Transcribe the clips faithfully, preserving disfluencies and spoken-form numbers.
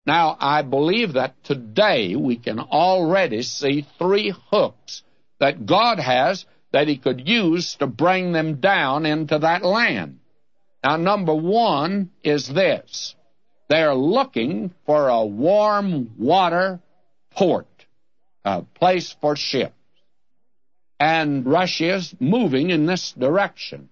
Now, I believe that today we can already see three hooks that God has that he could use to bring them down into that land. Now, number one is this. They're looking for a warm water port, a place for ships. And Russia's moving in this direction.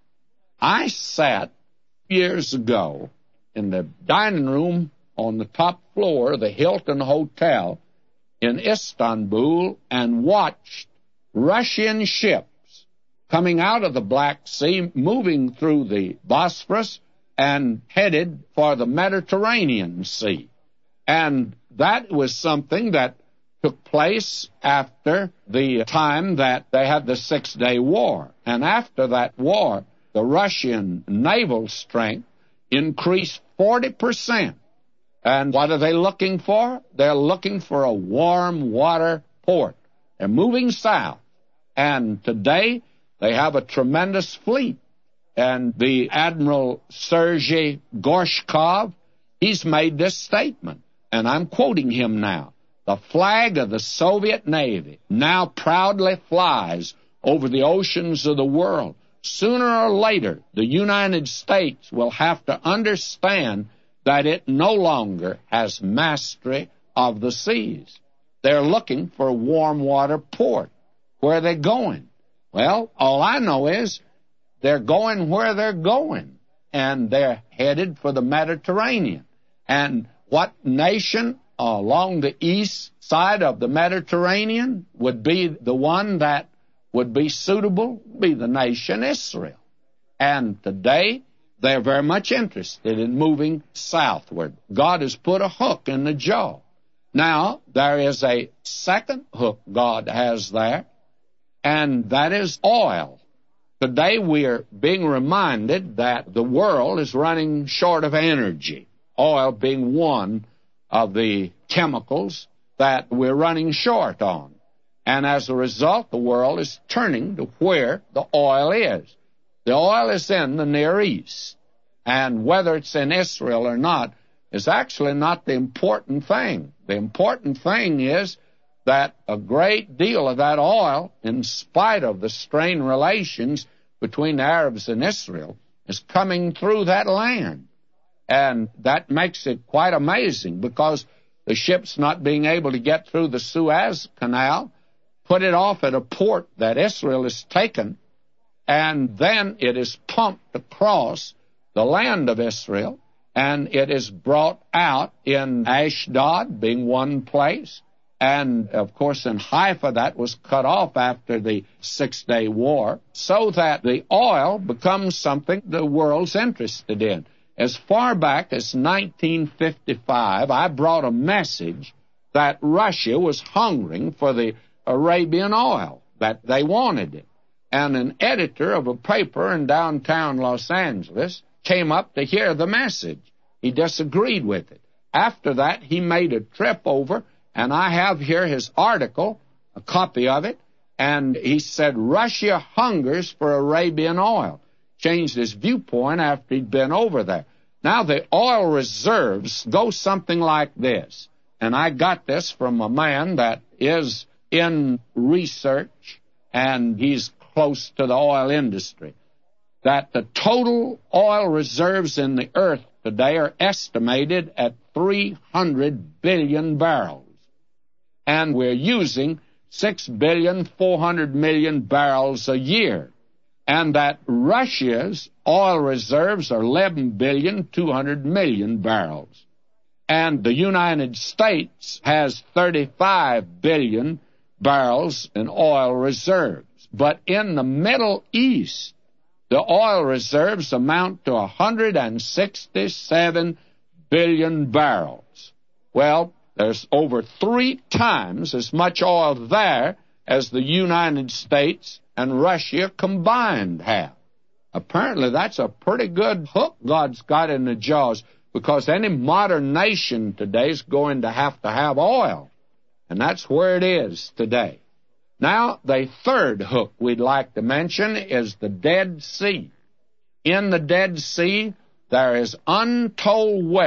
I sat years ago in the dining room on the top floor of the Hilton Hotel in Istanbul and watched Russian ships coming out of the Black Sea, moving through the Bosphorus and headed for the Mediterranean Sea. And that was something that took place after the time that they had the Six-Day War. And after that war, the Russian naval strength increased forty percent. And what are they looking for? They're looking for a warm water port. They're moving south. And today, they have a tremendous fleet. And the Admiral Sergei Gorshkov, he's made this statement, and I'm quoting him now. The flag of the Soviet Navy now proudly flies over the oceans of the world. Sooner or later, the United States will have to understand that it no longer has mastery of the seas. They're looking for a warm water port. Where are they going? Well, all I know is they're going where they're going, and they're headed for the Mediterranean. And what nation along the east side of the Mediterranean would be the one that would be suitable? Be the nation Israel. And today, they're very much interested in moving southward. God has put a hook in the jaw. Now, there is a second hook God has there, and that is oil. Today, we are being reminded that the world is running short of energy, oil being one of the chemicals that we're running short on. And as a result, the world is turning to where the oil is. The oil is in the Near East, and whether it's in Israel or not is actually not the important thing. The important thing is that a great deal of that oil, in spite of the strained relations between the Arabs and Israel, is coming through that land. And that makes it quite amazing, because the ships not being able to get through the Suez Canal put it off at a port that Israel has taken, and then it is pumped across the land of Israel, and it is brought out in Ashdod, being one place, and, of course, in Haifa, that was cut off after the Six-Day War, so that the oil becomes something the world's interested in. As far back as nineteen fifty-five, I brought a message that Russia was hungering for the Arabian oil, that they wanted it. And an editor of a paper in downtown Los Angeles came up to hear the message. He disagreed with it. After that, he made a trip over, and I have here his article, a copy of it, and he said, Russia hungers for Arabian oil. Changed his viewpoint after he'd been over there. Now, the oil reserves go something like this, and I got this from a man that is in research, and he's close to the oil industry, that the total oil reserves in the earth today are estimated at three hundred billion barrels, and we're using six billion four hundred million barrels a year, and that Russia's oil reserves are eleven billion two hundred million barrels, and the United States has thirty-five billion barrels in oil reserves. But in the Middle East, the oil reserves amount to one hundred sixty-seven billion barrels. Well, there's over three times as much oil there as the United States and Russia combined have. Apparently, that's a pretty good hook God's got in the jaws, because any modern nation today is going to have to have oil. And that's where it is today. Now, the third hook we'd like to mention is the Dead Sea. In the Dead Sea, there is untold wealth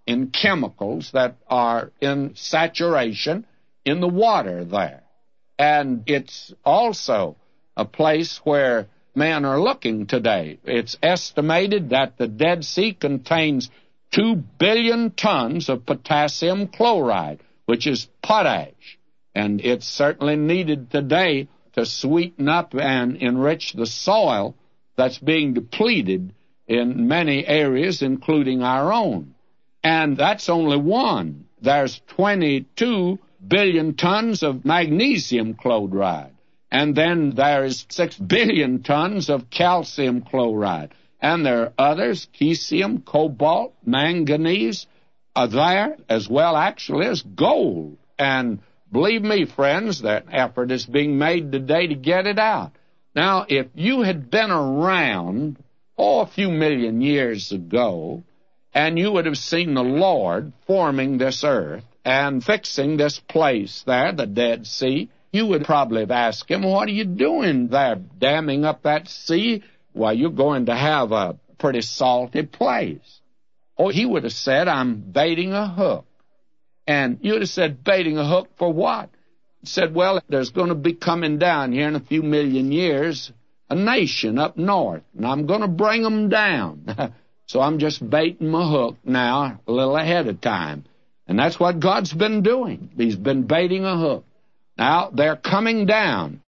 in chemicals that are in saturation in the water there. And it's also a place where men are looking today. It's estimated that the Dead Sea contains two billion tons of potassium chloride, which is potash. And it's certainly needed today to sweeten up and enrich the soil that's being depleted in many areas, including our own. And that's only one. There's twenty-two billion tons of magnesium chloride. And then there's six billion tons of calcium chloride. And there are others, caesium, cobalt, manganese, are there as well, actually, as gold. And believe me, friends, that effort is being made today to get it out. Now, if you had been around, oh, a few million years ago, and you would have seen the Lord forming this earth and fixing this place there, the Dead Sea, you would probably have asked him, what are you doing there, damming up that sea? Well, you're going to have a pretty salty place. Or he would have said, I'm baiting a hook. And you would have said, baiting a hook for what? He said, well, there's going to be coming down here in a few million years a nation up north, and I'm going to bring them down. So I'm just baiting my hook now a little ahead of time. And that's what God's been doing. He's been baiting a hook. Now, they're coming down.